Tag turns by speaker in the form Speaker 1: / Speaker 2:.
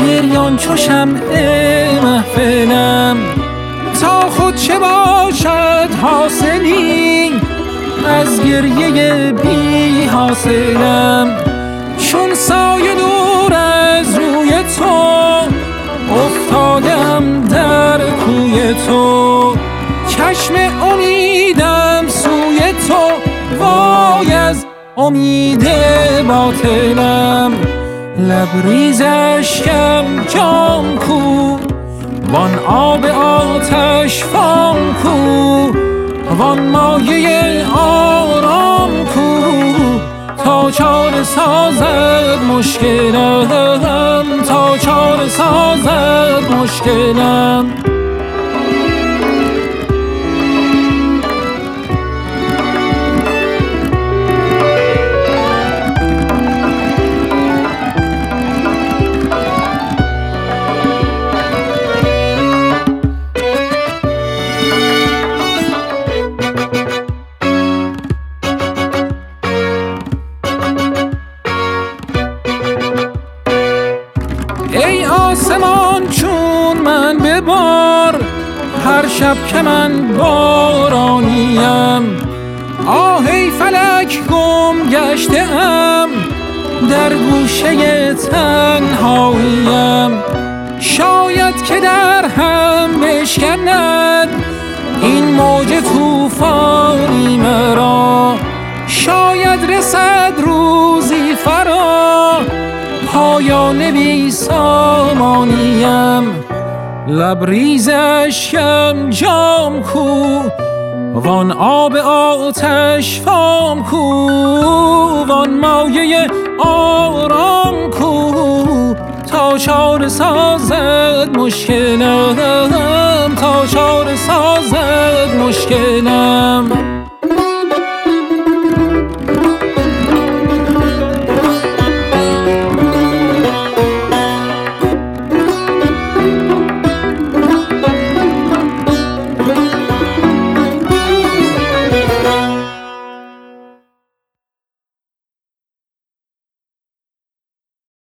Speaker 1: گریان چو شمع محفلم. تا خود چه باشد حاصلی از گریه بی حاصلم. چون سایه دور از روی تو افتادم در کوی تو. چشم امیدم سوی تو وای از امید باطلم. لبریز اشکم جام کو وان آب آتش فام کو. وان مایه آرام کو تا چاره سازد مشکلم. تا چاره سازد مشکلم. ای آسمان چون من ببار هر شب که من بارانیم. آه ای فلک گم گشته ام در گوشه تنهاییم. شاید که در هم بشکند این موج طوفانی مرا. شاید رسد روزی فرا پایان بی سامانیم. لبریز اشکم جام کو وان آب آتش فام کو. وان مایه آرام کو تا چاره سازد مشکلم. تا چاره سازد مشکلم.